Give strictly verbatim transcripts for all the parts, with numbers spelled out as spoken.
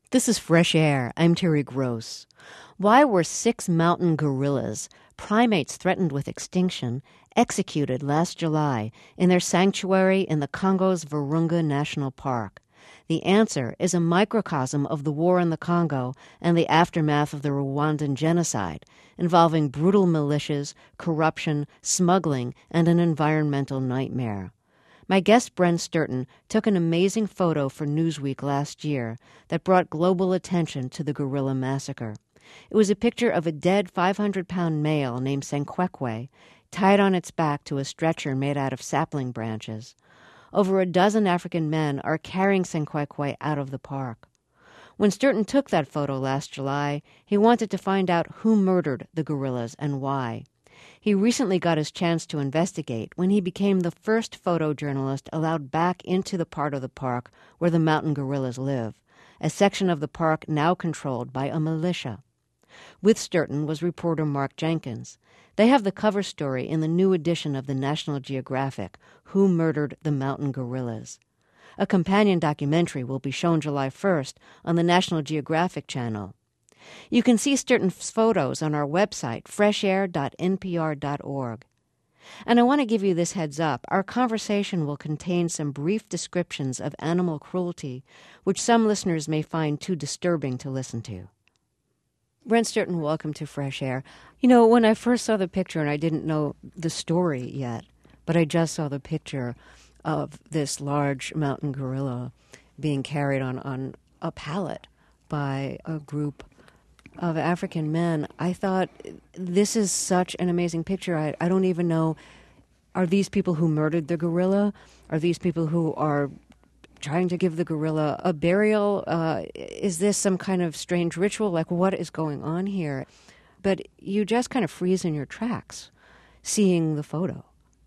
This is Fresh Air. I'm Terry Gross. Why were six mountain gorillas, primates threatened with extinction, executed last July in their sanctuary in the Congo's Virunga National Park? The answer is a microcosm of the war in the Congo and the aftermath of the Rwandan genocide, involving brutal militias, corruption, smuggling, and an environmental nightmare. My guest, Brent Sturton, took an amazing photo for Newsweek last year that brought global attention to the gorilla massacre. It was a picture of a dead five hundred pound male named Senkwekwe, tied on its back to a stretcher made out of sapling branches. Over a dozen African men are carrying Senkwekwe out of the park. When Sturton took that photo last July, he wanted to find out who murdered the gorillas and why. He recently got his chance to investigate when he became the first photojournalist allowed back into the part of the park where the mountain gorillas live, a section of the park now controlled by a militia. With Sturton was reporter Mark Jenkins. They have the cover story in the new edition of the National Geographic, Who Murdered the Mountain Gorillas? A companion documentary will be shown July first on the National Geographic Channel. You can see Sturton's photos on our website, fresh air dot n p r dot org. And I want to give you this heads up. Our conversation will contain some brief descriptions of animal cruelty, which some listeners may find too disturbing to listen to. Brent Sturton, welcome to Fresh Air. You know, when I first saw the picture, and I didn't know the story yet, but I just saw the picture of this large mountain gorilla being carried on, on a pallet by a group of African men, I thought, this is such an amazing picture. I, I don't even know, are these people who murdered the gorilla? Are these people who are trying to give the gorilla a burial? Uh, is this some kind of strange ritual? Like, what is going on here? But you just kind of freeze in your tracks seeing the photo.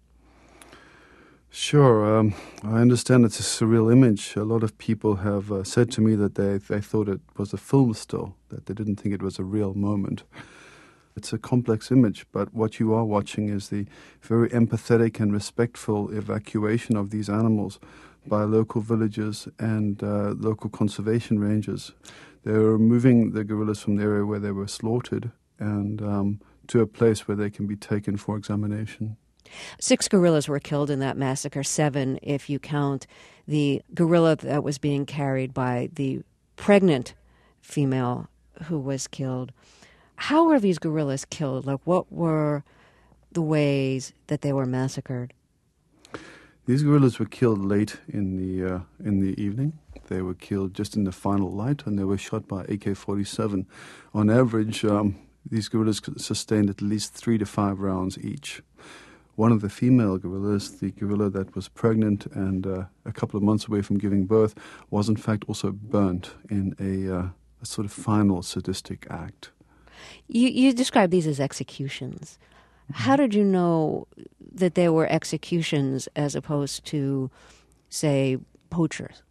Sure. Um, I understand it's a surreal image. A lot of people have uh, said to me that they, they thought it was a film still, that they didn't think it was a real moment. It's a complex image, but what you are watching is the very empathetic and respectful evacuation of these animals by local villagers and uh, local conservation rangers. They were moving the gorillas from the area where they were slaughtered and um, to a place where they can be taken for examination. Six gorillas were killed in that massacre, seven if you count the gorilla that was being carried by the pregnant female who was killed. How were these gorillas killed? Like, what were the ways that they were massacred? These gorillas were killed late in the uh, in the evening. They were killed just in the final light, and they were shot by A K forty-seven. On average, um, these gorillas sustained at least three to five rounds each. One of the female gorillas, the gorilla that was pregnant and uh, a couple of months away from giving birth, was in fact also burnt in a, uh, a sort of final sadistic act. You, you describe these as executions. How did you know that they were executions as opposed to, say, poachers?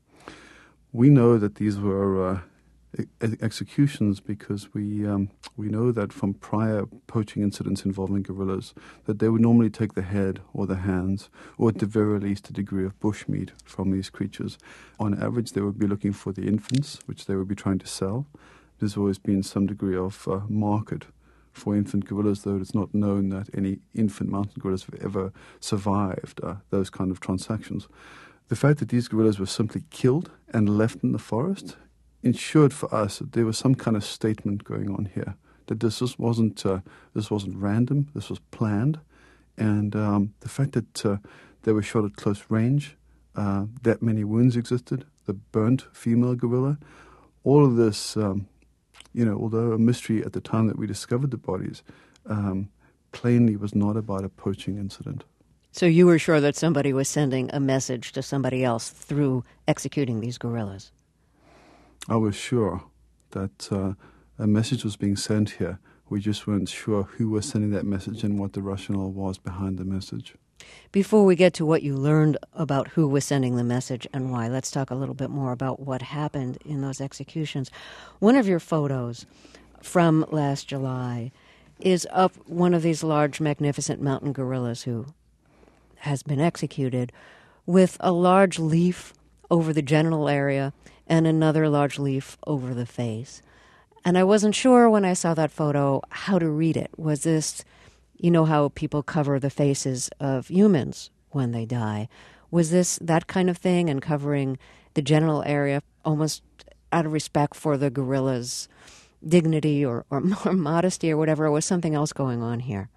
We know that these were uh, e- executions because we um, we know that from prior poaching incidents involving gorillas that they would normally take the head or the hands, or at the very least a degree of bushmeat from these creatures. On average, they would be looking for the infants, which they would be trying to sell. There's always been some degree of uh, market for infant gorillas, though it's not known that any infant mountain gorillas have ever survived uh, those kind of transactions. The fact that these gorillas were simply killed and left in the forest ensured for us that there was some kind of statement going on here, that this just wasn't uh, this wasn't random, this was planned, and um, the fact that uh, they were shot at close range, uh, that many wounds existed, the burnt female gorilla, all of this, um, you know, although a mystery at the time that we discovered the bodies, um, plainly was not about a poaching incident. So you were sure that somebody was sending a message to somebody else through executing these gorillas? I was sure that uh, a message was being sent here. We just weren't sure who was sending that message and what the rationale was behind the message. Before we get to what you learned about who was sending the message and why, let's talk a little bit more about what happened in those executions. One of your photos from last July is of one of these large, magnificent mountain gorillas who has been executed with a large leaf over the genital area and another large leaf over the face. And I wasn't sure when I saw that photo how to read it. Was this, you know how people cover the faces of humans when they die? Was this that kind of thing, and covering the genital area almost out of respect for the gorilla's dignity or, or more modesty or whatever? Or was something else going on here?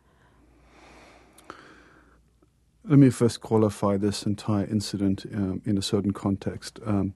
Let me first qualify this entire incident um, in a certain context. Um,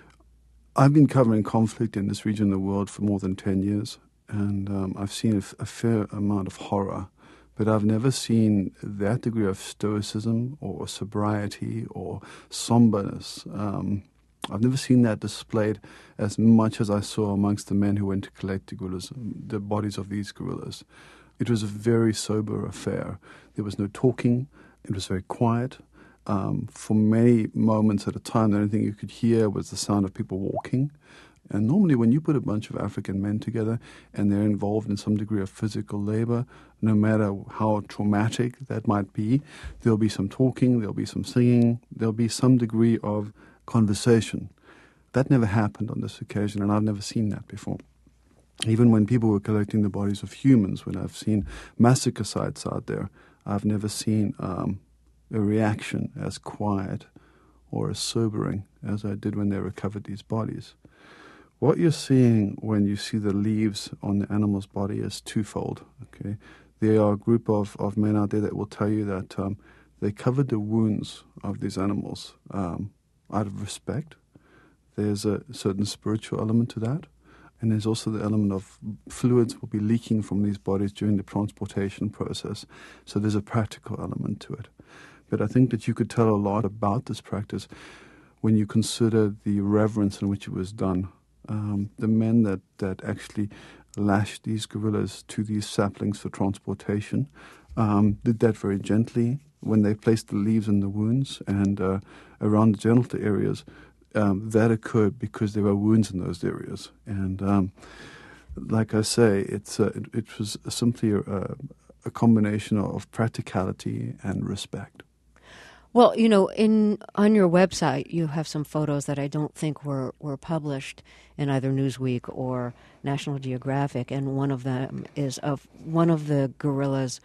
I've been covering conflict in this region of the world for more than ten years, and um, I've seen a, f- a fair amount of horror, but I've never seen that degree of stoicism or sobriety or somberness. Um, I've never seen that displayed as much as I saw amongst the men who went to collect the gorillas, the bodies of these gorillas. It was a very sober affair. There was no talking. It was very quiet. Um, for many moments at a time, the only thing you could hear was the sound of people walking. And normally when you put a bunch of African men together and they're involved in some degree of physical labor, no matter how traumatic that might be, there'll be some talking, there'll be some singing, there'll be some degree of conversation. That never happened on this occasion, and I've never seen that before. Even when people were collecting the bodies of humans, when I've seen massacre sites out there, I've never seen um, a reaction as quiet or as sobering as I did when they recovered these bodies. What you're seeing when you see the leaves on the animal's body is twofold. Okay, there are a group of, of men out there that will tell you that um, they covered the wounds of these animals um, out of respect. There's a certain spiritual element to that. And there's also the element of fluids will be leaking from these bodies during the transportation process. So there's a practical element to it. But I think that you could tell a lot about this practice when you consider the reverence in which it was done. Um, the men that, that actually lashed these gorillas to these saplings for transportation um, did that very gently when they placed the leaves in the wounds and uh, around the genital areas. Um, that occurred because there were wounds in those areas. And um, like I say, it's uh, it, it was simply a, a combination of practicality and respect. Well, you know, in on your website, you have some photos that I don't think were, were published in either Newsweek or National Geographic, and one of them is of one of the gorillas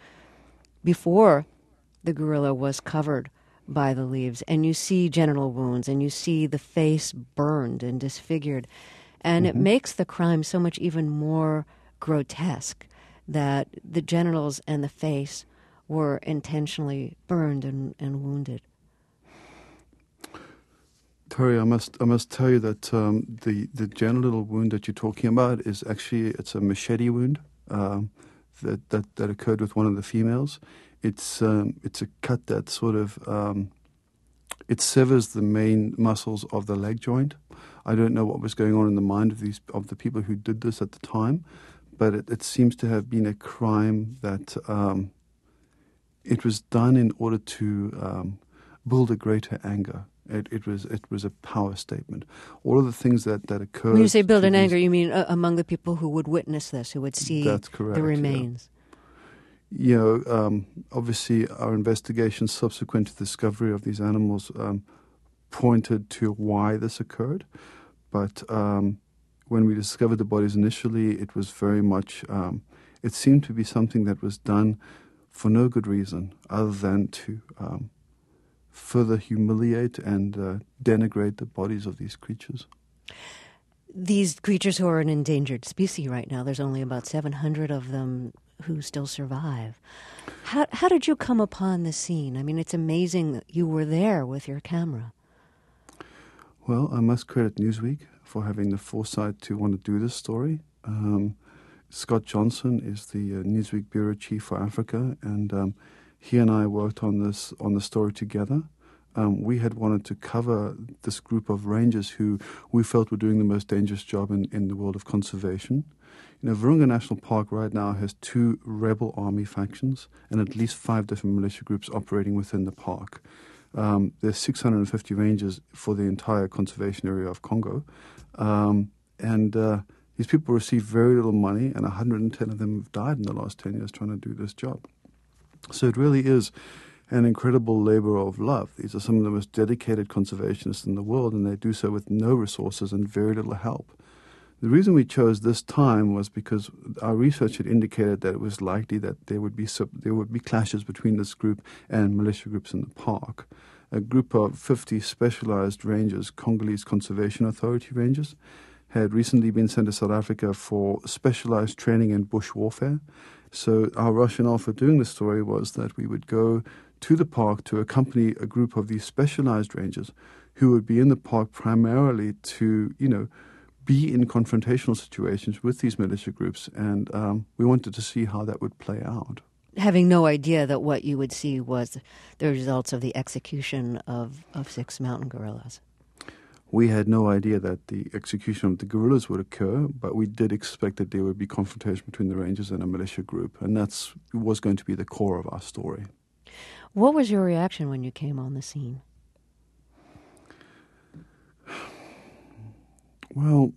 before the gorilla was covered by the leaves, and you see genital wounds, and you see the face burned and disfigured, and mm-hmm. It makes the crime so much even more grotesque that the genitals and the face were intentionally burned and, and wounded. Tori, I must I must tell you that um, the the genital wound that you're talking about is actually it's a machete wound um, that, that that occurred with one of the females. It's um, it's a cut that sort of um, it severs the main muscles of the leg joint. I don't know what was going on in the mind of these of the people who did this at the time, but it, it seems to have been a crime that um, it was done in order to um, build a greater anger. It, it was it was a power statement. All of the things that, that occurred. When you say build an anger, you mean uh, among the people who would witness this, who would see that's correct, the remains. Yeah. You know, um, obviously our investigation subsequent to the discovery of these animals um, pointed to why this occurred. But um, when we discovered the bodies initially, it was very much, um, it seemed to be something that was done for no good reason other than to um, further humiliate and uh, denigrate the bodies of these creatures. These creatures who are an endangered species right now, there's only about seven hundred of them who still survive. How how did you come upon the scene? I mean, it's amazing that you were there with your camera. Well, I must credit Newsweek for having the foresight to want to do this story. Um, Scott Johnson is the uh, Newsweek bureau chief for Africa, and um, he and I worked on this on the story together. Um, we had wanted to cover this group of rangers who we felt were doing the most dangerous job in, in the world of conservation. You know, Virunga National Park right now has two rebel army factions and at least five different militia groups operating within the park. Um, there's six hundred fifty rangers for the entire conservation area of Congo. Um, and uh, these people receive very little money, and one hundred ten of them have died in the last ten years trying to do this job. So it really is an incredible labor of love. These are some of the most dedicated conservationists in the world, and they do so with no resources and very little help. The reason we chose this time was because our research had indicated that it was likely that there would be sub, there would be clashes between this group and militia groups in the park. A group of fifty specialized rangers, Congolese Conservation Authority rangers, had recently been sent to South Africa for specialized training in bush warfare. So our rationale for doing this story was that we would go to the park to accompany a group of these specialized rangers who would be in the park primarily to, you know, be in confrontational situations with these militia groups, and um, we wanted to see how that would play out. Having no idea that what you would see was the results of the execution of, of six mountain gorillas. We had no idea that the execution of the guerrillas would occur, but we did expect that there would be confrontation between the rangers and a militia group, and that was going to be the core of our story. What was your reaction when you came on the scene? Well,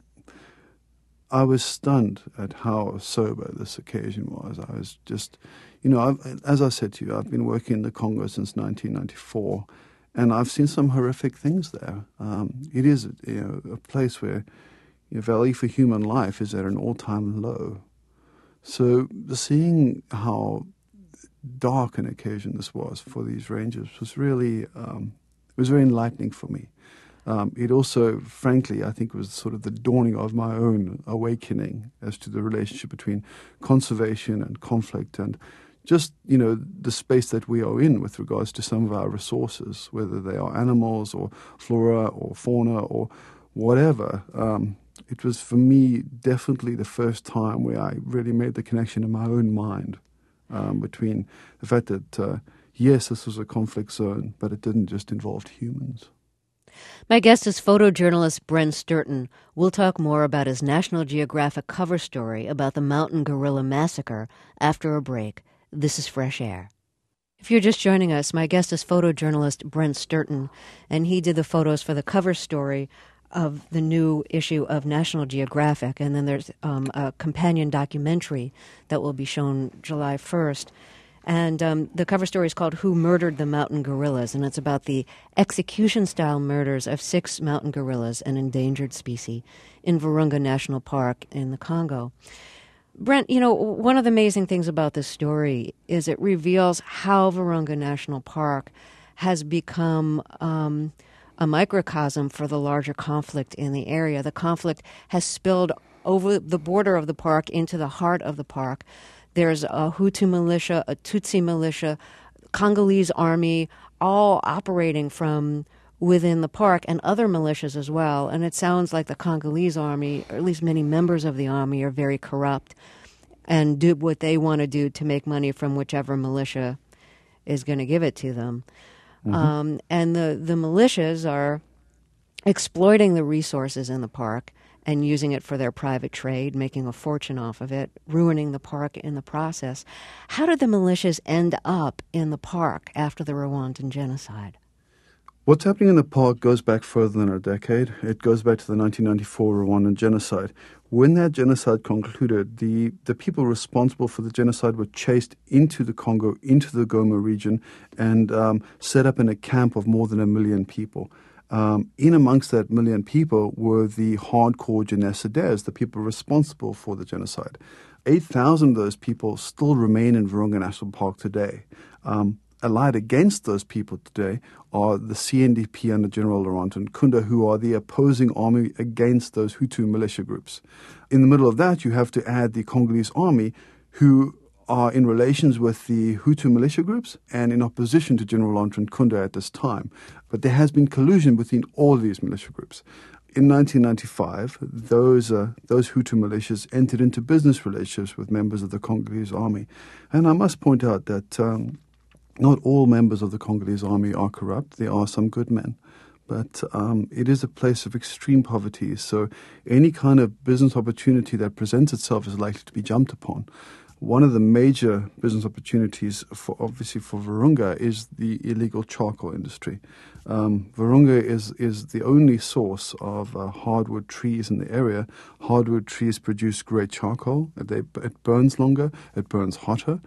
I was stunned at how sober this occasion was. I was just, you know, I've, as I said to you, I've been working in the Congo since nineteen ninety-four, and I've seen some horrific things there. Um, it is, you know, a place where the value for human life is at an all-time low. So seeing how dark an occasion this was for these rangers was really, um, it was very enlightening for me. Um, it also, frankly, I think was sort of the dawning of my own awakening as to the relationship between conservation and conflict, and just, you know, the space that we are in with regards to some of our resources, whether they are animals or flora or fauna or whatever. Um, it was, for me, definitely the first time where I really made the connection in my own mind um, between the fact that, uh, yes, this was a conflict zone, but it didn't just involve humans. My guest is photojournalist Brent Sturton. We'll talk more about his National Geographic cover story about the mountain gorilla massacre after a break. This is Fresh Air. If you're just joining us, my guest is photojournalist Brent Sturton, and he did the photos for the cover story of the new issue of National Geographic. And then there's um, a companion documentary that will be shown July first. And um, the cover story is called Who Murdered the Mountain Gorillas? And it's about the execution-style murders of six mountain gorillas, an endangered species, in Virunga National Park in the Congo. Brent, you know, one of the amazing things about this story is it reveals how Virunga National Park has become um, a microcosm for the larger conflict in the area. The conflict has spilled over the border of the park into the heart of the park. There's a Hutu militia, a Tutsi militia, Congolese army, all operating from within the park, and other militias as well. And it sounds like the Congolese army, or at least many members of the army, are very corrupt and do what they want to do to make money from whichever militia is going to give it to them. Mm-hmm. Um, and the, the militias are exploiting the resources in the park and using it for their private trade, making a fortune off of it, ruining the park in the process. How did the militias end up in the park after the Rwandan genocide? What's happening in the park goes back further than a decade. It goes back to the nineteen ninety-four Rwandan genocide. When that genocide concluded, the, the people responsible for the genocide were chased into the Congo, into the Goma region, and um, set up in a camp of more than a million people. Um, in amongst that million people were the hardcore genocidaires, the people responsible for the genocide. eight thousand of those people still remain in Virunga National Park today. Um, allied against those people today are the C N D P under General Laurent Nkunda, who are the opposing army against those Hutu militia groups. In the middle of that, you have to add the Congolese army, who are in relations with the Hutu militia groups and in opposition to General Laurent Nkunda at this time. But there has been collusion between all these militia groups. In nineteen ninety-five, those uh, those Hutu militias entered into business relationships with members of the Congolese army. And I must point out that um, not all members of the Congolese army are corrupt. There are some good men. But um, it is a place of extreme poverty, so any kind of business opportunity that presents itself is likely to be jumped upon. One of the major business opportunities, for obviously for Virunga, is the illegal charcoal industry. Um, Virunga is, is the only source of uh, hardwood trees in the area. Hardwood trees produce great charcoal. They, it burns longer, it burns hotter,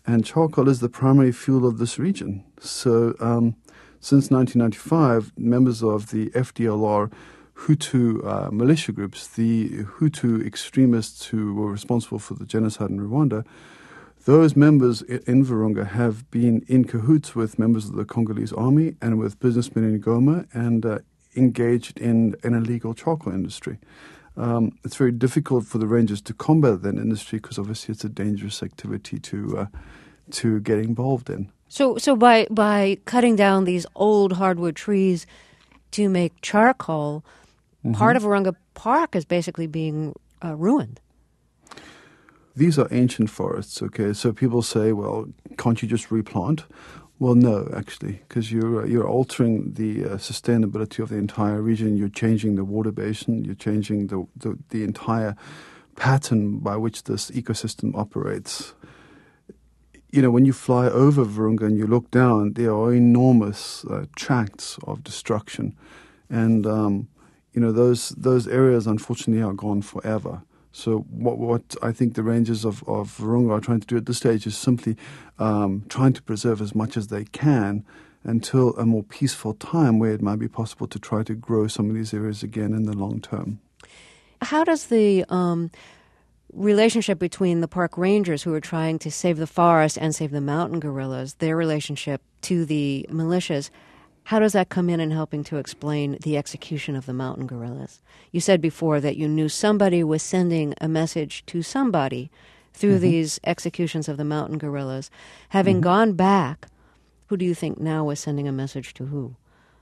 and charcoal is the primary fuel of this region. So um, since nineteen ninety-five, members of the F D L R Hutu uh, militia groups, the Hutu extremists who were responsible for the genocide in Rwanda, those members in Virunga have been in cahoots with members of the Congolese army and with businessmen in Goma and uh, engaged in an illegal charcoal industry. Um, it's very difficult for the rangers to combat that industry because obviously it's a dangerous activity to uh, to get involved in. So, so by by cutting down these old hardwood trees to make charcoal, mm-hmm. part of Virunga Park is basically being uh, ruined. These are ancient forests, okay? So people say, well, can't you just replant? Well, no, actually, because you're, uh, you're altering the uh, sustainability of the entire region. You're changing the water basin. You're changing the, the, the entire pattern by which this ecosystem operates. You know, when you fly over Virunga and you look down, there are enormous uh, tracts of destruction. And, um, you know, those those areas, unfortunately, are gone forever. So what what I think the rangers of, of Virunga are trying to do at this stage is simply um, trying to preserve as much as they can until a more peaceful time where it might be possible to try to grow some of these areas again in the long term. How does the um, relationship between the park rangers who are trying to save the forest and save the mountain gorillas, their relationship to the militias, how does that come in in helping to explain the execution of the mountain gorillas? You said before that you knew somebody was sending a message to somebody through mm-hmm. these executions of the mountain gorillas. Having mm-hmm. gone back, who do you think now was sending a message to who?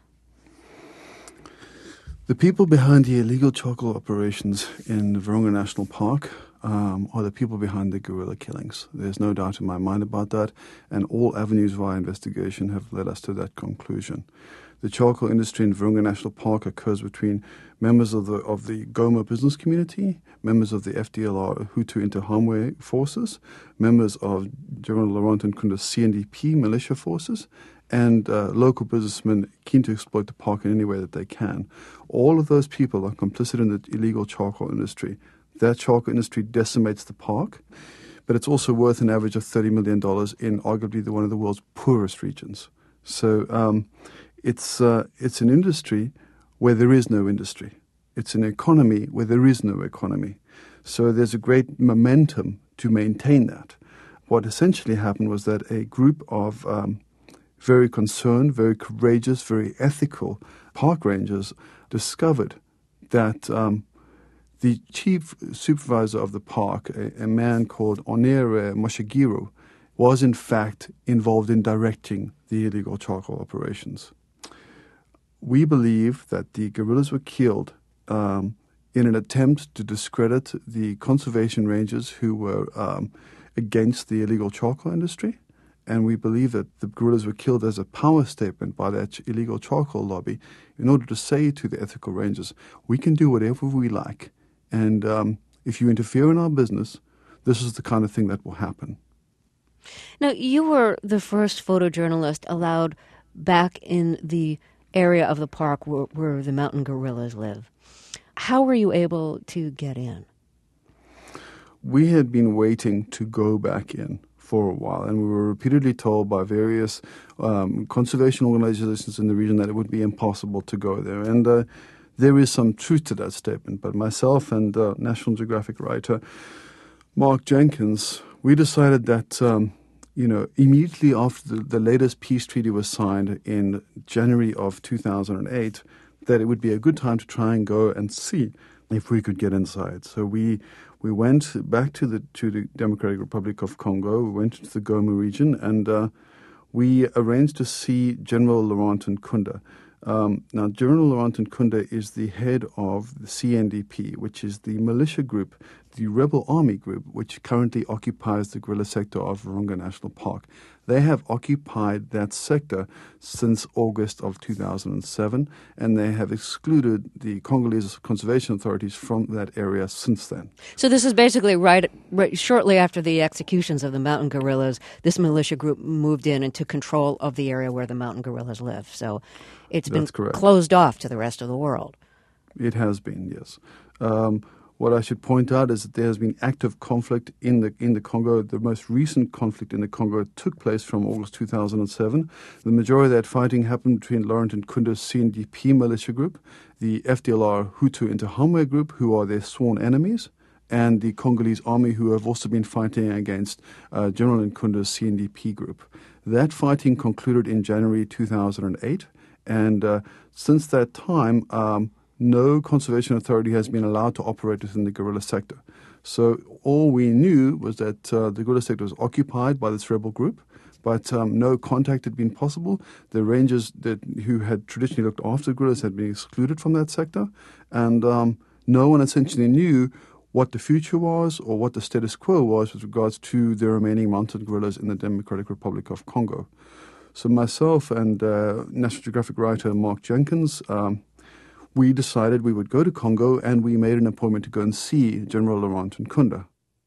The people behind the illegal charcoal operations in Virunga National Park um, are the people behind the gorilla killings. There's no doubt in my mind about that, and all avenues of our investigation have led us to that conclusion. The charcoal industry in Virunga National Park occurs between members of the of the Goma business community, members of the F D L R Hutu Interahamwe forces, members of General Laurent Nkunda's C N D P militia forces, and uh, local businessmen keen to exploit the park in any way that they can. All of those people are complicit in the illegal charcoal industry. That charcoal industry decimates the park, but it's also worth an average of thirty million dollars in arguably the, one of the world's poorest regions. So um, it's uh, it's an industry where there is no industry. It's an economy where there is no economy. So there's a great momentum to maintain that. What essentially happened was that a group of um, very concerned, very courageous, very ethical park rangers discovered that um, the chief supervisor of the park, a, a man called Onere Moshigiro, was in fact involved in directing the illegal charcoal operations. We believe that the guerrillas were killed um, in an attempt to discredit the conservation rangers who were um, against the illegal charcoal industry. And we believe that the guerrillas were killed as a power statement by that illegal charcoal lobby in order to say to the ethical rangers, we can do whatever we like. And um, if you interfere in our business, this is the kind of thing that will happen. Now, you were the first photojournalist allowed back in the area of the park where, where the mountain gorillas live. How were you able to get in? We had been waiting to go back in for a while, and we were repeatedly told by various um, conservation organizations in the region that it would be impossible to go there. And uh, there is some truth to that statement. But myself and uh, National Geographic writer Mark Jenkins, we decided that, um, you know, immediately after the, the latest peace treaty was signed in January of two thousand eight, that it would be a good time to try and go and see if we could get inside. So we we went back to the to the Democratic Republic of Congo. We went to the Goma region, and uh, we arranged to see General Laurent Nkunda. Um, now, General Laurent Nkunda is the head of the C N D P, which is the militia group, the rebel army group, which currently occupies the guerrilla sector of Virunga National Park. They have occupied that sector since August of two thousand seven, and they have excluded the Congolese conservation authorities from that area since then. So this is basically right, right shortly after the executions of the mountain gorillas, this militia group moved in and took control of the area where the mountain gorillas live. So it's been That's correct. Closed off to the rest of the world. It has been, yes. Um, What I should point out is that there has been active conflict in the in the Congo. The most recent conflict in the Congo took place from August two thousand seven. The majority of that fighting happened between Laurent Nkunda's C N D P militia group, the F D L R Hutu Interahamwe group, who are their sworn enemies, and the Congolese army, who have also been fighting against uh, General Nkunda's C N D P group. That fighting concluded in January two thousand eight, and uh, since that time, um, no conservation authority has been allowed to operate within the guerrilla sector. So all we knew was that uh, the guerrilla sector was occupied by this rebel group, but um, no contact had been possible. The rangers that who had traditionally looked after the guerrillas had been excluded from that sector, and um, no one essentially knew what the future was or what the status quo was with regards to the remaining mounted guerrillas in the Democratic Republic of Congo. So myself and uh, National Geographic writer Mark Jenkins, um, we decided we would go to Congo, and we made an appointment to go and see General Laurent Nkunda.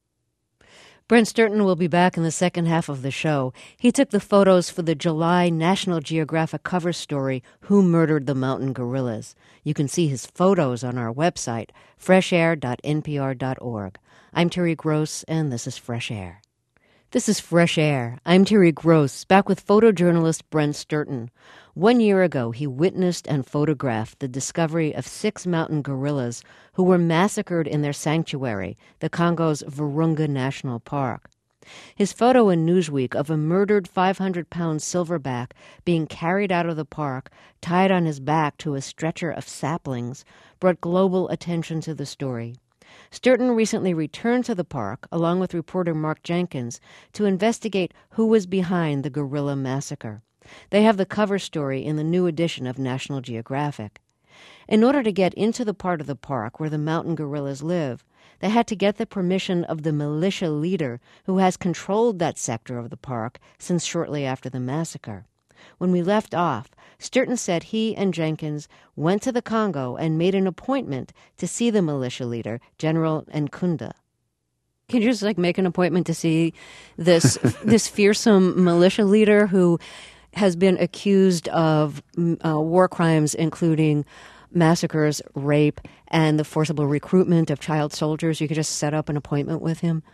Brent Sturton will be back in the second half of the show. He took the photos for the July National Geographic cover story, Who Murdered the Mountain Gorillas? You can see his photos on our website, fresh air dot n p r dot org. I'm Terry Gross, and this is Fresh Air. This is Fresh Air. I'm Terry Gross, back with photojournalist Brent Sturton. One year ago, he witnessed and photographed the discovery of six mountain gorillas who were massacred in their sanctuary, the Congo's Virunga National Park. His photo in Newsweek of a murdered five hundred pound silverback being carried out of the park, tied on his back to a stretcher of saplings, brought global attention to the story. Sturton recently returned to the park, along with reporter Mark Jenkins, to investigate who was behind the gorilla massacre. They have the cover story in the new edition of National Geographic. In order to get into the part of the park where the mountain gorillas live, they had to get the permission of the militia leader who has controlled that sector of the park since shortly after the massacre. When we left off, Sturton said he and Jenkins went to the Congo and made an appointment to see the militia leader, General Nkunda. Can you just like make an appointment to see this this fearsome militia leader who has been accused of uh, war crimes, including massacres, rape, and the forcible recruitment of child soldiers? You could just set up an appointment with him?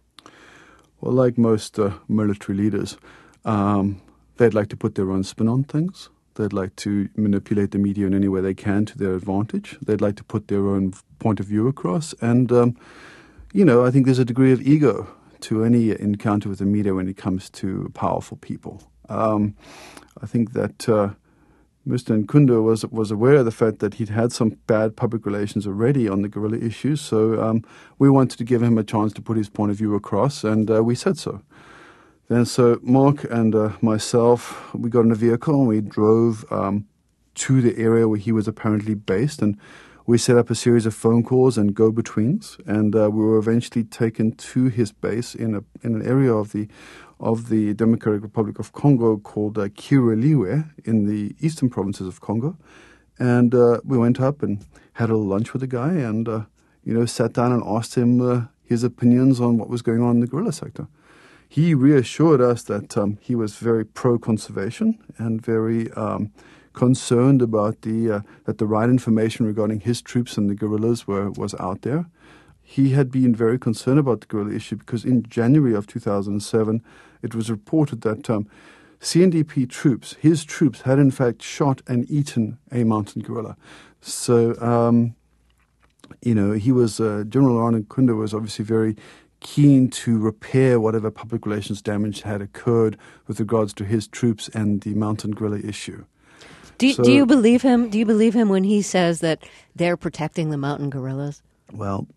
Well, like most uh, military leaders, um, they'd like to put their own spin on things. They'd like to manipulate the media in any way they can to their advantage. They'd like to put their own point of view across. And, um, you know, I think there's a degree of ego to any encounter with the media when it comes to powerful people. Um, I think that uh, Mister Nkunda was was aware of the fact that he'd had some bad public relations already on the guerrilla issues, so um, we wanted to give him a chance to put his point of view across, and uh, we said so. Then so Mark and uh, myself, we got in a vehicle and we drove um, to the area where he was apparently based, and we set up a series of phone calls and go-betweens, and uh, we were eventually taken to his base in a in an area of the of the Democratic Republic of Congo called uh, Kireliwe in the eastern provinces of Congo. And uh, we went up and had a little lunch with the guy and, uh, you know, sat down and asked him uh, his opinions on what was going on in the guerrilla sector. He reassured us that um, he was very pro-conservation and very um, concerned about the uh, that the right information regarding his troops and the guerrillas were was out there. He had been very concerned about the guerrilla issue because in January of two thousand seven, it was reported that um, C N D P troops, his troops, had in fact shot and eaten a mountain gorilla. So, um, you know, he was, uh, General Laurent Nkunda was obviously very keen to repair whatever public relations damage had occurred with regards to his troops and the mountain gorilla issue. Do, so, do you believe him? Do you believe him when he says that they're protecting the mountain gorillas? Well,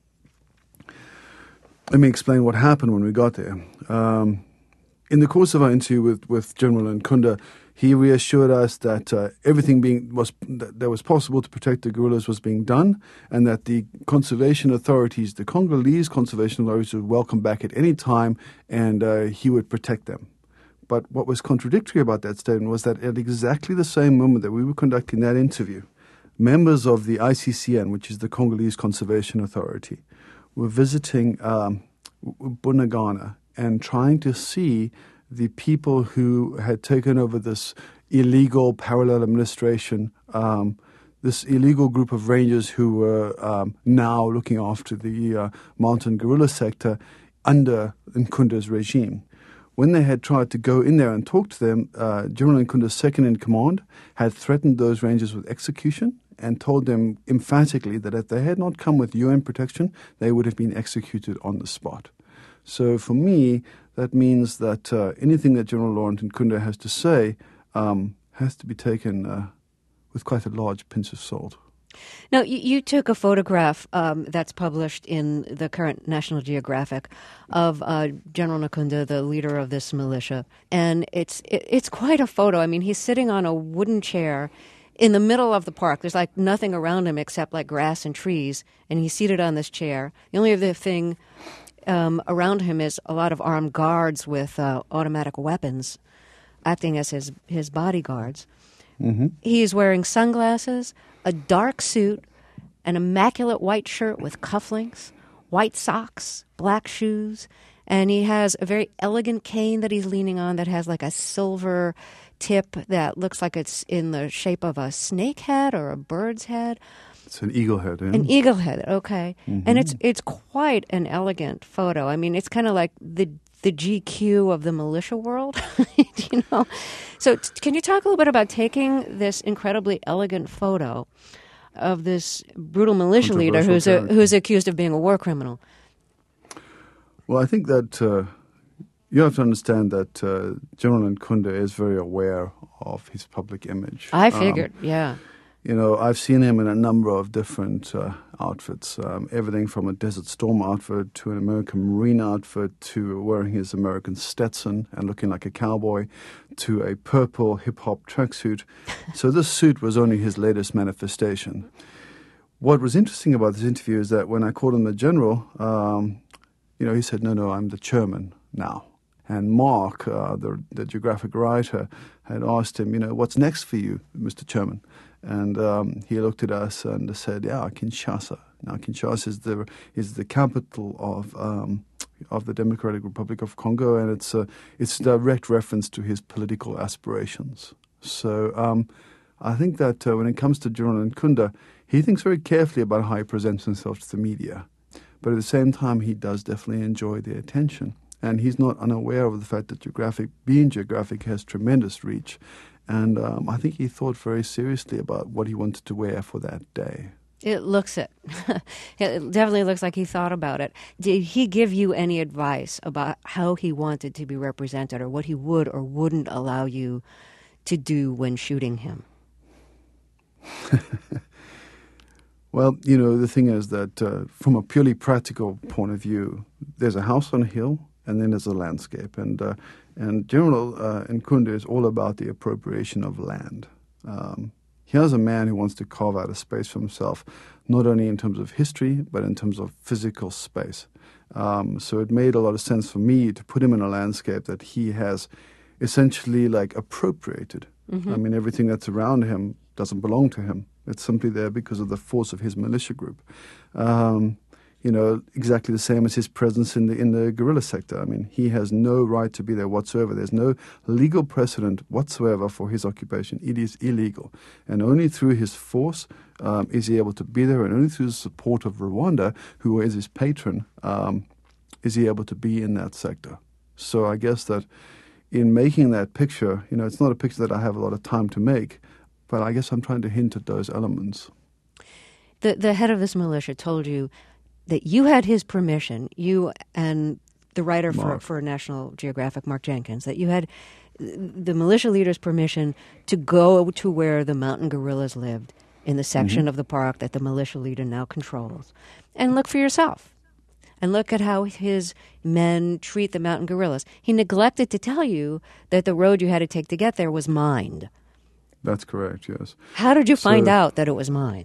let me explain what happened when we got there. Um, in the course of our interview with, with General Nkunda, he reassured us that uh, everything being was that, that was possible to protect the gorillas was being done, and that the conservation authorities, the Congolese conservation authorities, would welcome back at any time, and uh, he would protect them. But what was contradictory about that statement was that at exactly the same moment that we were conducting that interview, members of the I C C N, which is the Congolese Conservation Authority, were visiting um, Bunagana and trying to see the people who had taken over this illegal parallel administration um, this illegal group of rangers who were um, now looking after the uh, mountain guerrilla sector under Nkunda's regime. When they had tried to go in there and talk to them, uh, General Nkunda's second-in-command had threatened those rangers with execution and told them emphatically that if they had not come with U N protection, they would have been executed on the spot. So for me, that means that uh, anything that General Laurent Nkunda has to say um, has to be taken uh, with quite a large pinch of salt. Now, you, you took a photograph um, that's published in the current National Geographic of uh, General Nkunda, the leader of this militia, and it's it, it's quite a photo. I mean, he's sitting on a wooden chair in the middle of the park. There's like nothing around him except like grass and trees, and he's seated on this chair. The only other thing um, around him is a lot of armed guards with uh, automatic weapons acting as his, his bodyguards. Mm-hmm. He's wearing sunglasses, a dark suit, an immaculate white shirt with cufflinks, white socks, black shoes, and he has a very elegant cane that he's leaning on that has like a silver tip that looks like it's in the shape of a snake head or a bird's head. It's an eagle head, yeah? An eagle head, okay. Mm-hmm. And it's it's quite an elegant photo. I mean, it's kind of like the the G Q of the militia world, you know. So t- can you talk a little bit about taking this incredibly elegant photo of this brutal militia leader who's a, who's accused of being a war criminal? Well, I think that uh, you have to understand that uh, General Nkunda is very aware of his public image. I figured, um, yeah. You know, I've seen him in a number of different uh, outfits, um, everything from a Desert Storm outfit to an American Marine outfit to wearing his American Stetson and looking like a cowboy to a purple hip-hop tracksuit. So this suit was only his latest manifestation. What was interesting about this interview is that when I called him the general, um, you know, he said, no, no, I'm the chairman now. And Mark, uh, the, the geographic writer, had asked him, you know, what's next for you, Mister Chairman? And um, he looked at us and said, yeah, Kinshasa. Now, Kinshasa is the is the capital of um, of the Democratic Republic of Congo, and it's a, it's a direct reference to his political aspirations. So um, I think that uh, when it comes to General Nkunda, he thinks very carefully about how he presents himself to the media. But at the same time, he does definitely enjoy the attention. And he's not unaware of the fact that Geographic, being Geographic, has tremendous reach. And um, I think he thought very seriously about what he wanted to wear for that day. It looks it. It definitely looks like he thought about it. Did he give you any advice about how he wanted to be represented or what he would or wouldn't allow you to do when shooting him? Well, you know, the thing is that uh, from a purely practical point of view, there's a house on a hill and then there's a landscape. And uh, and General uh, Nkunda is all about the appropriation of land. Um, here's a man who wants to carve out a space for himself, not only in terms of history, but in terms of physical space. Um, so it made a lot of sense for me to put him in a landscape that he has essentially like appropriated. Mm-hmm. I mean, everything that's around him doesn't belong to him. It's simply there because of the force of his militia group. Um, you know, exactly the same as his presence in the in the guerrilla sector. I mean, he has no right to be there whatsoever. There's no legal precedent whatsoever for his occupation. It is illegal. And only through his force um, is he able to be there, and only through the support of Rwanda, who is his patron, um, is he able to be in that sector. So I guess that in making that picture, you know, it's not a picture that I have a lot of time to make, but I guess I'm trying to hint at those elements. The the head of this militia told you that you had his permission, you and the writer for, for National Geographic, Mark Jenkins, that you had the militia leader's permission to go to where the mountain gorillas lived in the section mm-hmm. of the park that the militia leader now controls, and look for yourself. And look at how his men treat the mountain gorillas. He neglected to tell you that the road you had to take to get there was mined. That's correct, yes. How did you so, find out that it was mined?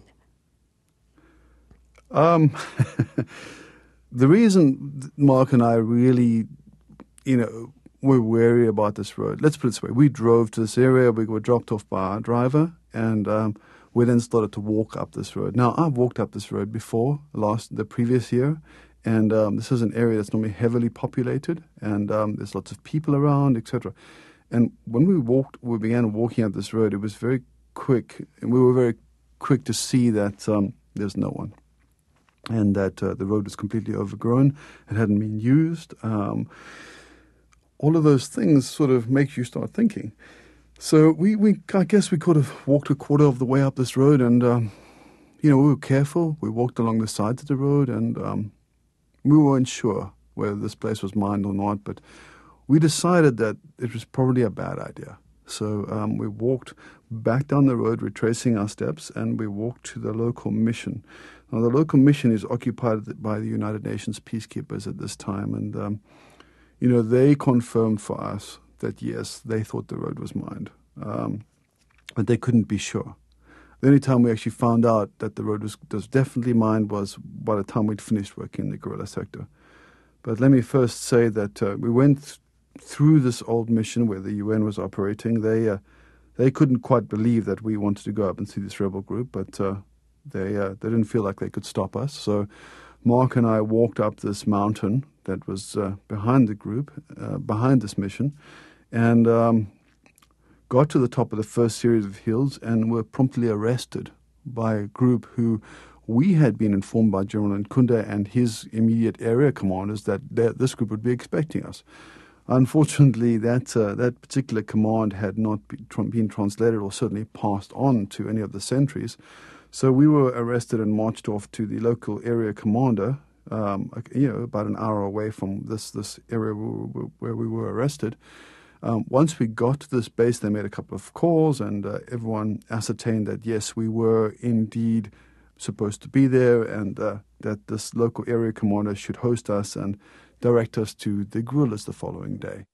Um, the reason Mark and I really, you know, were wary about this road, let's put it this way. We drove to this area, we were dropped off by our driver, and um, we then started to walk up this road. Now, I've walked up this road before, last the previous year, and um, this is an area that's normally heavily populated, and um, there's lots of people around, et cetera. And when we walked, we began walking up this road, it was very quick, and we were very quick to see that um, there's no one, and that uh, the road was completely overgrown. It hadn't been used. Um, all of those things sort of make you start thinking. So we, we I guess we could have walked a quarter of the way up this road, and um, you know, we were careful. We walked along the sides of the road, and um, we weren't sure whether this place was mined or not, but we decided that it was probably a bad idea. So um, we walked back down the road, retracing our steps, and we walked to the local mission. Now, the local mission is occupied by the United Nations peacekeepers at this time, and um, you know, they confirmed for us that, yes, they thought the road was mined, um, but they couldn't be sure. The only time we actually found out that the road was, was definitely mined was by the time we'd finished working in the guerrilla sector. But let me first say that uh, we went th- through this old mission where the U N was operating. They uh, they couldn't quite believe that we wanted to go up and see this rebel group, but uh, they uh, they didn't feel like they could stop us. So Mark and I walked up this mountain that was uh, behind the group, uh, behind this mission, and um, got to the top of the first series of hills and were promptly arrested by a group who we had been informed by General Nkunda and his immediate area commanders that this group would be expecting us. Unfortunately, that uh, that particular command had not be, tr- been translated or certainly passed on to any of the sentries. So we were arrested and marched off to the local area commander, um, you know, about an hour away from this, this area where, where we were arrested. Um, once we got to this base, they made a couple of calls, and uh, everyone ascertained that, yes, we were indeed supposed to be there, and uh, that this local area commander should host us and direct us to the guerrillas the following day.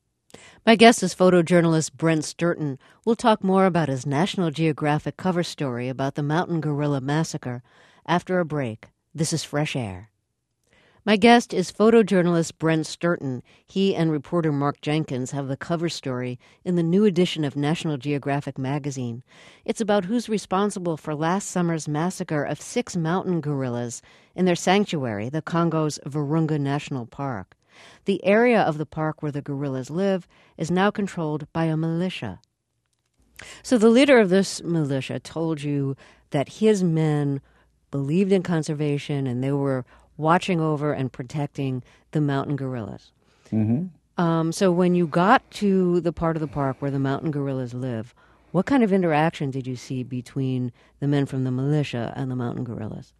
My guest is photojournalist Brent Sturton. We'll talk more about his National Geographic cover story about the Mountain Guerrilla Massacre after a break. This is Fresh Air. My guest is photojournalist Brent Sturton. He and reporter Mark Jenkins have the cover story in the new edition of National Geographic magazine. It's about who's responsible for last summer's massacre of six mountain gorillas in their sanctuary, the Congo's Virunga National Park. The area of the park where the gorillas live is now controlled by a militia. So the leader of this militia told you that his men believed in conservation and they were watching over and protecting the mountain gorillas. Mm-hmm. Um, so when you got to the part of the park where the mountain gorillas live, what kind of interaction did you see between the men from the militia and the mountain gorillas?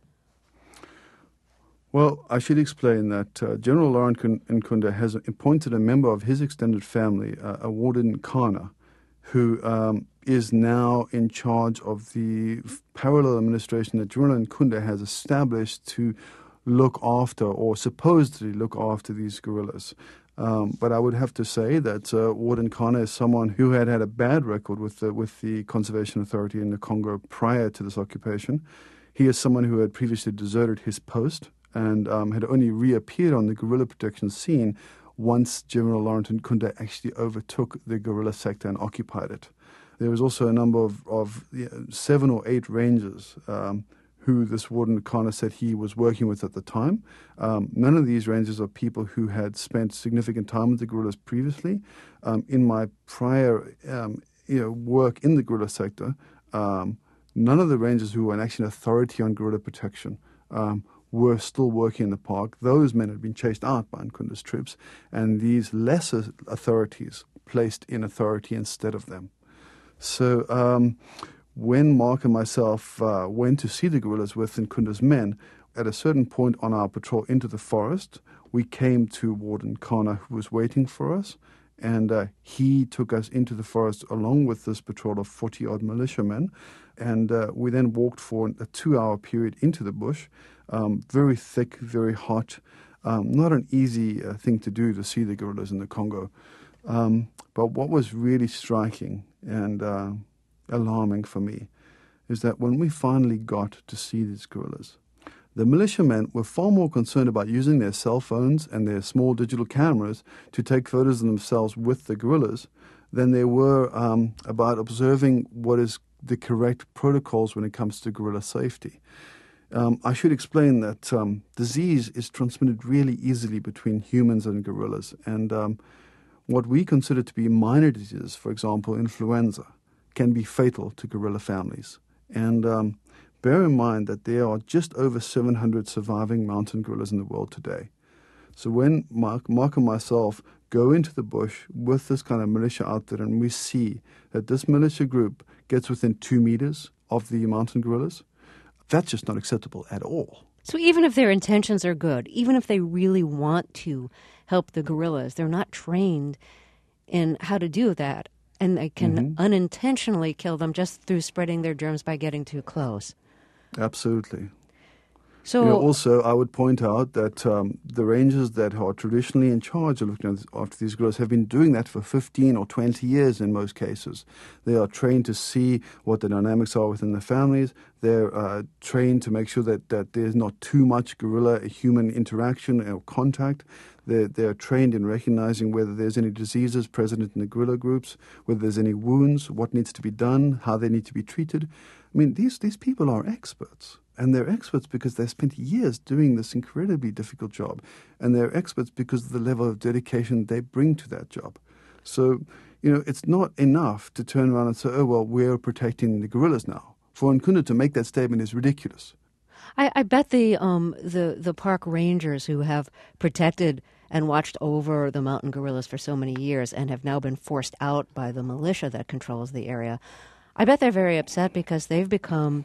Well, I should explain that uh, General Laurent Nkunda has appointed a member of his extended family, uh, a Warden Kana, who um, is now in charge of the parallel administration that General Nkunda has established to look after, or supposedly look after, these guerrillas. Um, but I would have to say that uh, Warden Kana is someone who had had a bad record with the, with the Conservation Authority in the Congo prior to this occupation. He is someone who had previously deserted his post and um, had only reappeared on the guerrilla protection scene once General Laurent Nkunda actually overtook the guerrilla sector and occupied it. There was also a number of, of yeah, seven or eight rangers um, who this Warden Kana said he was working with at the time. Um, none of these rangers are people who had spent significant time with the guerrillas previously. Um, in my prior um, you know, work in the guerrilla sector, um, none of the rangers who were actually an authority on guerrilla protection um, were still working in the park. Those men had been chased out by Nkunda's troops, and these lesser authorities placed in authority instead of them. So um, when Mark and myself uh, went to see the guerrillas with Nkunda's men, at a certain point on our patrol into the forest, we came to Warden Kana, who was waiting for us, and uh, he took us into the forest along with this patrol of forty-odd militiamen, and uh, we then walked for a two-hour period into the bush, um, very thick, very hot, um, not an easy uh, thing to do to see the guerrillas in the Congo. Um, but what was really striking and uh, alarming for me is that when we finally got to see these guerrillas, the militiamen were far more concerned about using their cell phones and their small digital cameras to take photos of themselves with the guerrillas than they were um, about observing what is the correct protocols when it comes to guerrilla safety. Um, I should explain that um, disease is transmitted really easily between humans and gorillas, and um, what we consider to be minor diseases, for example, influenza, can be fatal to gorilla families. And um, bear in mind that there are just over seven hundred surviving mountain gorillas in the world today. So when Mark, Mark and myself go into the bush with this kind of militia outfit and we see that this militia group gets within two meters of the mountain gorillas, that's just not acceptable at all. So even if their intentions are good, even if they really want to help the gorillas, they're not trained in how to do that, and they can mm-hmm. unintentionally kill them just through spreading their germs by getting too close. Absolutely. So you know, also, I would point out that um, the rangers that are traditionally in charge of looking after these gorillas have been doing that for fifteen or twenty years in most cases. They are trained to see what the dynamics are within the families. They're uh, trained to make sure that, that there's not too much gorilla-human interaction or contact. They're, they're trained in recognizing whether there's any diseases present in the gorilla groups, whether there's any wounds, what needs to be done, how they need to be treated. I mean, these, these people are experts. And they're experts because they've spent years doing this incredibly difficult job. And they're experts because of the level of dedication they bring to that job. So, you know, it's not enough to turn around and say, oh, well, we're protecting the gorillas now. For Nkunda to make that statement is ridiculous. I, I bet the, um, the, the park rangers who have protected and watched over the mountain gorillas for so many years and have now been forced out by the militia that controls the area, I bet they're very upset because they've become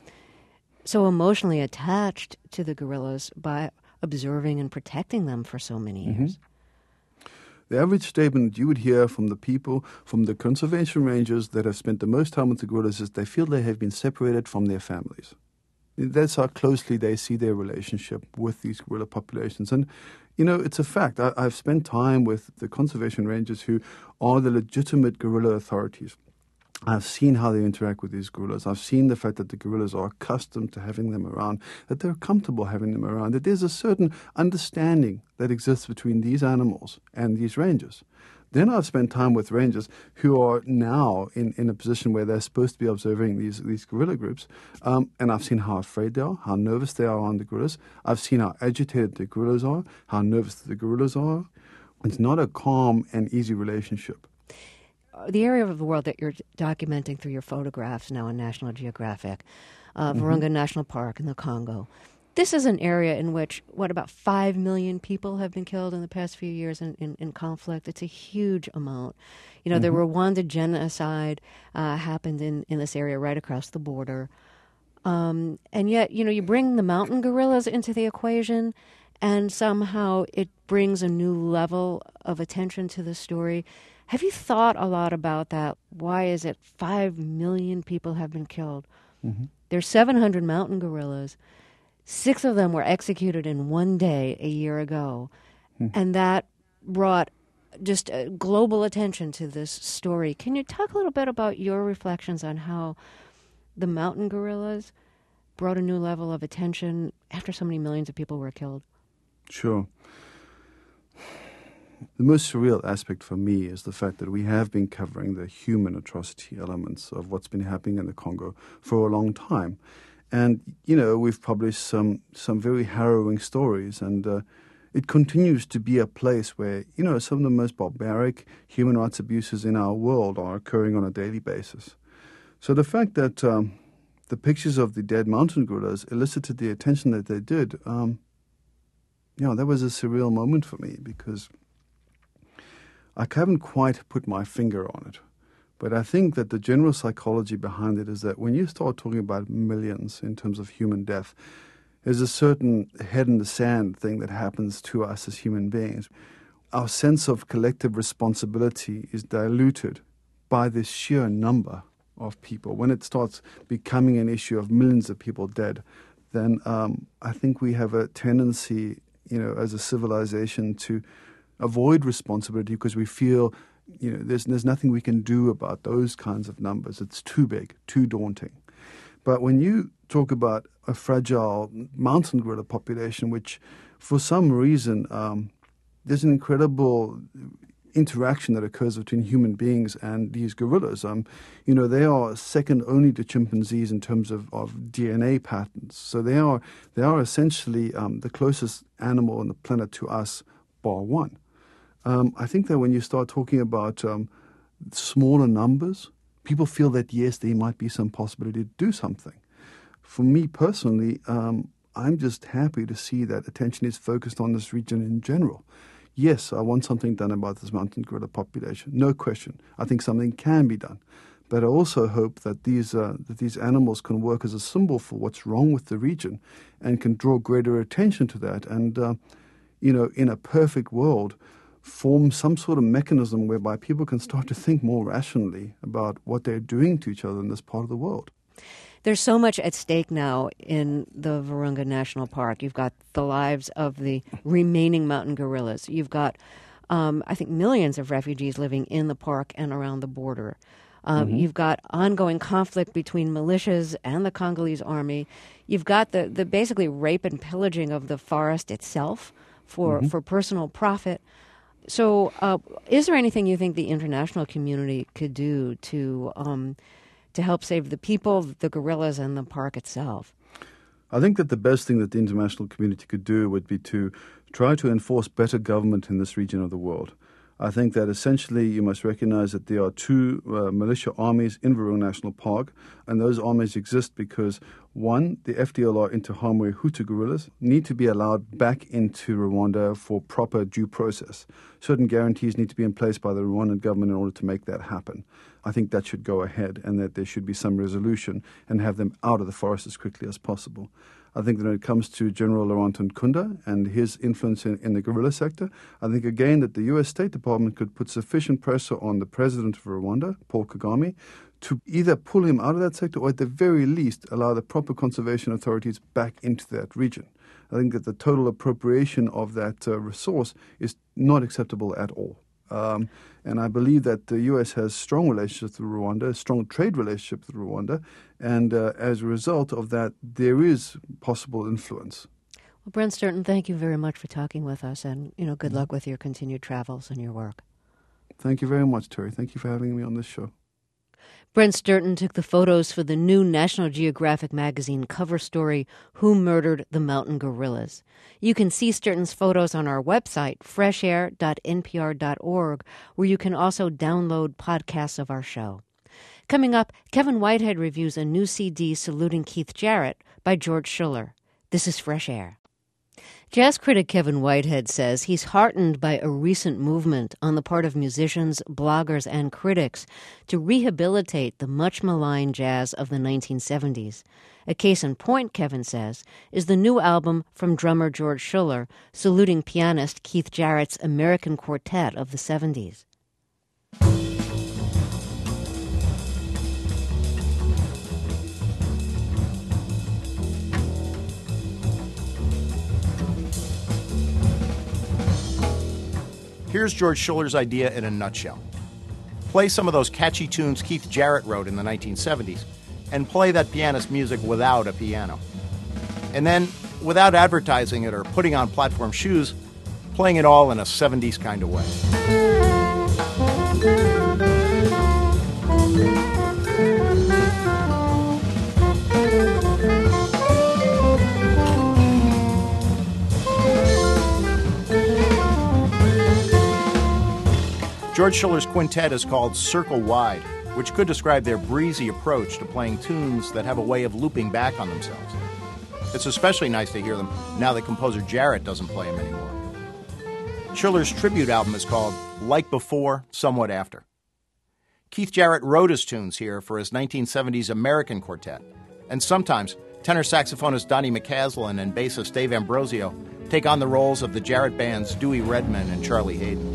so emotionally attached to the gorillas by observing and protecting them for so many years. Mm-hmm. The average statement you would hear from the people, from the conservation rangers that have spent the most time with the gorillas is they feel they have been separated from their families. That's how closely they see their relationship with these gorilla populations. And, you know, it's a fact. I, I've spent time with the conservation rangers who are the legitimate gorilla authorities. I've seen how they interact with these gorillas. I've seen the fact that the gorillas are accustomed to having them around, that they're comfortable having them around, that there's a certain understanding that exists between these animals and these rangers. Then I've spent time with rangers who are now in, in a position where they're supposed to be observing these, these gorilla groups, um, and I've seen how afraid they are, how nervous they are around the gorillas. I've seen how agitated the gorillas are, how nervous the gorillas are. It's not a calm and easy relationship. The area of the world that you're documenting through your photographs now in National Geographic, uh, mm-hmm. Virunga National Park in the Congo, this is an area in which, what, about five million people have been killed in the past few years in, in, in conflict. It's a huge amount. You know, mm-hmm. the Rwanda genocide uh, happened in, in this area right across the border. Um, and yet, you know, you bring the mountain gorillas into the equation, and somehow it brings a new level of attention to the story. Have you thought a lot about that? Why is it five million people have been killed? Mm-hmm. There's seven hundred mountain gorillas. Six of them were executed in one day a year ago. Mm-hmm. And that brought just uh, global attention to this story. Can you talk a little bit about your reflections on how the mountain gorillas brought a new level of attention after so many millions of people were killed? Sure. The most surreal aspect for me is the fact that we have been covering the human atrocity elements of what's been happening in the Congo for a long time. And, you know, we've published some, some very harrowing stories, and uh, it continues to be a place where, you know, some of the most barbaric human rights abuses in our world are occurring on a daily basis. So the fact that um, the pictures of the dead mountain gorillas elicited the attention that they did, um, you know, that was a surreal moment for me because I haven't quite put my finger on it, but I think that the general psychology behind it is that when you start talking about millions in terms of human death, there's a certain head in the sand thing that happens to us as human beings. Our sense of collective responsibility is diluted by this sheer number of people. When it starts becoming an issue of millions of people dead, then um, I think we have a tendency, you know, as a civilization to avoid responsibility because we feel, you know, there's there's nothing we can do about those kinds of numbers. It's too big, too daunting. But when you talk about a fragile mountain gorilla population, which for some reason um, there's an incredible interaction that occurs between human beings and these gorillas. Um, you know, they are second only to chimpanzees in terms of, of D N A patterns. So they are they are essentially um, the closest animal on the planet to us, bar one. Um, I think that when you start talking about um, smaller numbers, people feel that, yes, there might be some possibility to do something. for me personally, um, I'm just happy to see that attention is focused on this region in general. Yes, I want something done about this mountain gorilla population, no question. I think something can be done. But I also hope that these uh, that these animals can work as a symbol for what's wrong with the region and can draw greater attention to that. And, uh, you know, in a perfect world, form some sort of mechanism whereby people can start to think more rationally about what they're doing to each other in this part of the world. There's so much at stake now in the Virunga National Park. You've got the lives of the remaining mountain gorillas. You've got, um, I think, millions of refugees living in the park and around the border. Um, mm-hmm. You've got ongoing conflict between militias and the Congolese army. You've got the, the basically rape and pillaging of the forest itself for, mm-hmm. for personal profit. So uh, is there anything you think the international community could do to um, to help save the people, the gorillas, and the park itself? I think that the best thing that the international community could do would be to try to enforce better government in this region of the world. I think that essentially you must recognize that there are two uh, militia armies in Virunga National Park, and those armies exist because, one, the F D L R Interahamwe Hutu guerrillas need to be allowed back into Rwanda for proper due process. Certain guarantees need to be in place by the Rwandan government in order to make that happen. I think that should go ahead and that there should be some resolution and have them out of the forest as quickly as possible. I think that when it comes to General Laurent Nkunda and his influence in, in the guerrilla sector, I think again that the U S State Department could put sufficient pressure on the president of Rwanda, Paul Kagame, to either pull him out of that sector or at the very least allow the proper conservation authorities back into that region. I think that the total appropriation of that uh, resource is not acceptable at all. Um, and I believe that the U S has strong relationships with Rwanda, strong trade relationships with Rwanda, and uh, as a result of that, there is possible influence. Well, Brent Sturton, thank you very much for talking with us, and you know, good luck with your continued travels and your work. Thank you very much, Terry. Thank you for having me on this show. Brent Sturton took the photos for the new National Geographic magazine cover story, Who Murdered the Mountain Gorillas? You can see Sturton's photos on our website, fresh air dot n p r dot org, where you can also download podcasts of our show. Coming up, Kevin Whitehead reviews a new C D saluting Keith Jarrett by George Schuller. This is Fresh Air. Jazz critic Kevin Whitehead says he's heartened by a recent movement on the part of musicians, bloggers, and critics to rehabilitate the much-maligned jazz of the nineteen seventies. A case in point, Kevin says, is the new album from drummer George Schuller, saluting pianist Keith Jarrett's American Quartet of the seventies. Here's George Schuller's idea in a nutshell. Play some of those catchy tunes Keith Jarrett wrote in the nineteen seventies, and play that pianist's music without a piano. And then, without advertising it or putting on platform shoes, playing it all in a seventies kind of way. George Schuller's quintet is called Circle Wide, which could describe their breezy approach to playing tunes that have a way of looping back on themselves. It's especially nice to hear them now that composer Jarrett doesn't play them anymore. Schuller's tribute album is called Like Before, Somewhat After. Keith Jarrett wrote his tunes here for his nineteen seventies American Quartet, and sometimes tenor saxophonist Donnie McCaslin and bassist Dave Ambrosio take on the roles of the Jarrett Band's Dewey Redman and Charlie Hayden.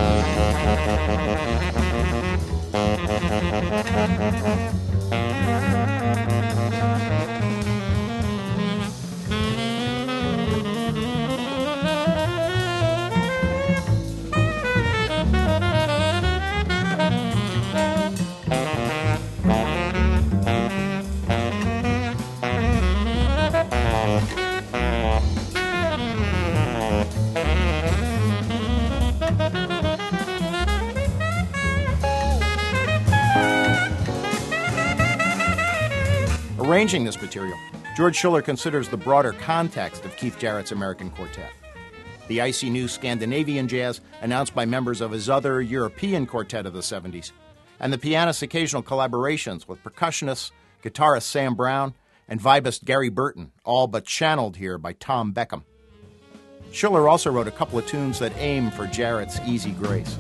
Arranging this material, George Schuller considers the broader context of Keith Jarrett's American Quartet. The icy new Scandinavian jazz announced by members of his other European quartet of the seventies, and the pianist's occasional collaborations with percussionists, guitarist Sam Brown, and vibist Gary Burton, all but channeled here by Tom Beckham. Schiller also wrote a couple of tunes that aim for Jarrett's easy grace.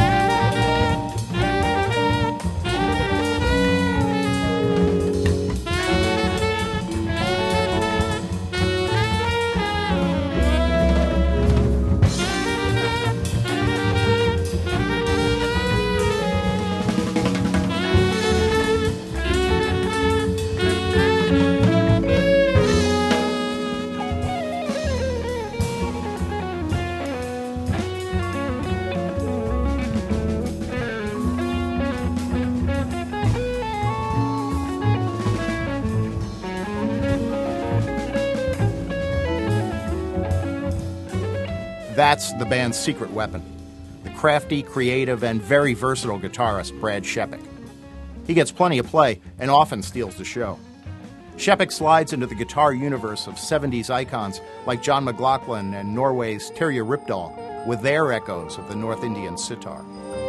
That's the band's secret weapon, the crafty, creative, and very versatile guitarist Brad Shepik. He gets plenty of play and often steals the show. Shepik slides into the guitar universe of seventies icons like John McLaughlin and Norway's Terje Rypdal with their echoes of the North Indian sitar.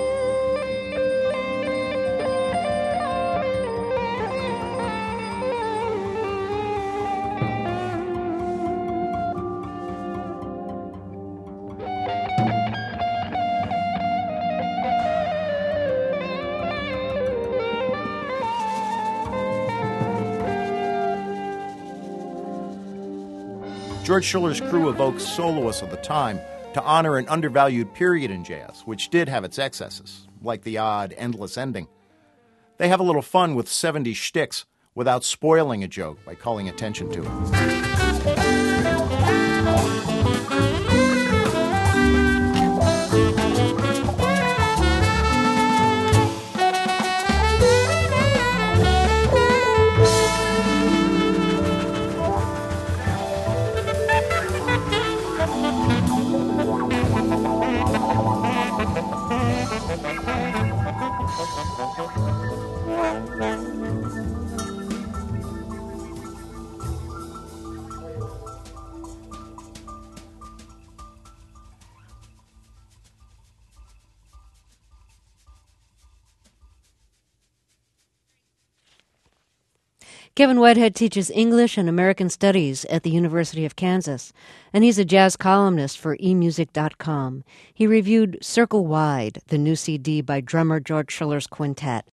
George Schiller's crew evokes soloists of the time to honor an undervalued period in jazz, which did have its excesses, like the odd, endless ending. They have a little fun with seventies shticks without spoiling a joke by calling attention to it. Kevin Whitehead teaches English and American Studies at the University of Kansas, and he's a jazz columnist for e music dot com. He reviewed Circle Wide, the new C D by drummer George Schiller's Quintet.